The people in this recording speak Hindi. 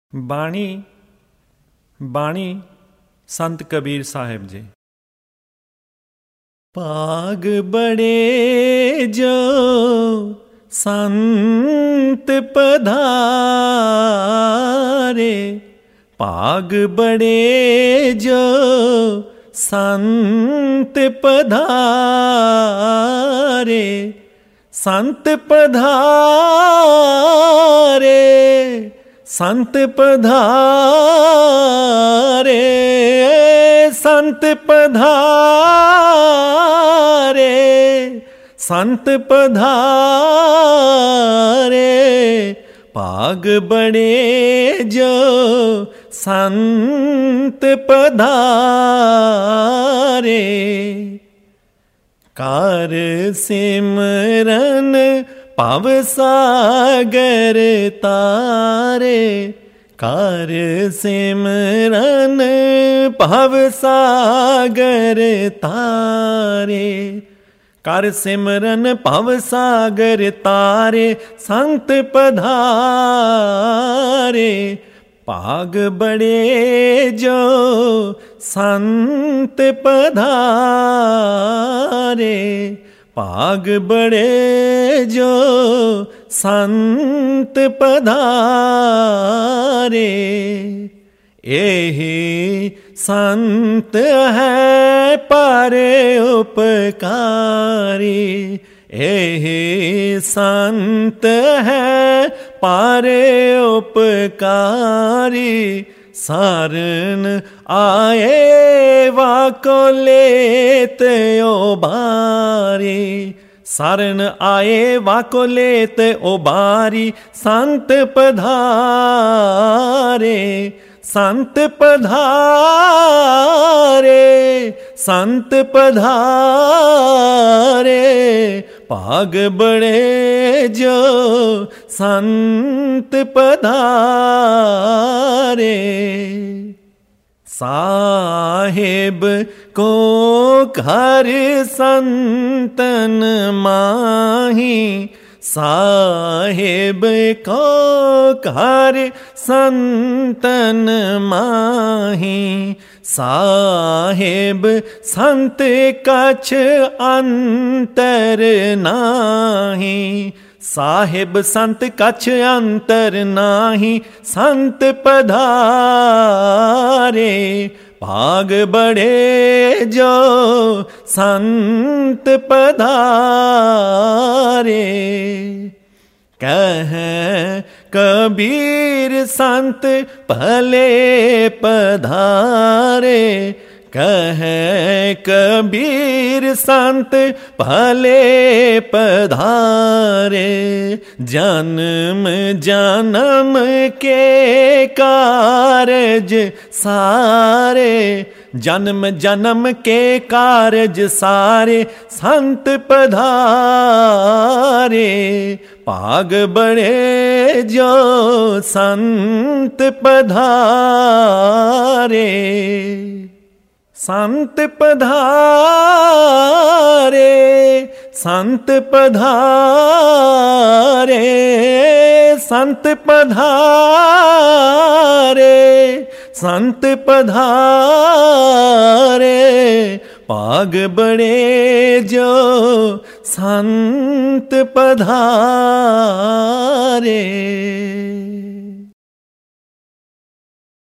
बाणी बाणी संत कबीर साहिब जी। पाग बड़े जो संत पधारे, पाग बड़े जो संत पधारे, संत पधारे, संत पधारे, संत पधारे, संत पधारे, पाग बड़े जो संत पधारे। कार सिमरन पव सागर तारे, कार सिमरन पव सागर तारे, कर सिमरन पव सागर तारे, संत पधारे। पाग बड़े जो संत पधारे, पाग बड़े जो संत पधारे। यही संत है पारे उपकारी, यही संत है पारे उपकारी। सारन आए वाको लेत ओ बारी, सारन आए वाको लेत ओ बारी। संत पधारे, संत पधारे, संत पधारे, पाग बड़े जो संत पधारे। साहिब को घर संतन माही, साहिब को घर संतन माही। साहिब संत कछ अंतर नाही, साहिब संत कछ अंतर नाही। संत पधारे, पाग बड़े जो संत पधारे। कह कबीर संत भले पधारे, कह कबीर संत भले पधारे। जन्म जन्म के कारज सारे, जन्म जन्म के कारज सारे। संत पधारे, पाग बड़े जो संत पधारे। संत पधारे, संत पधारे, संत पधारे, संत पधारे, पाग बड़े जो संत पधारे।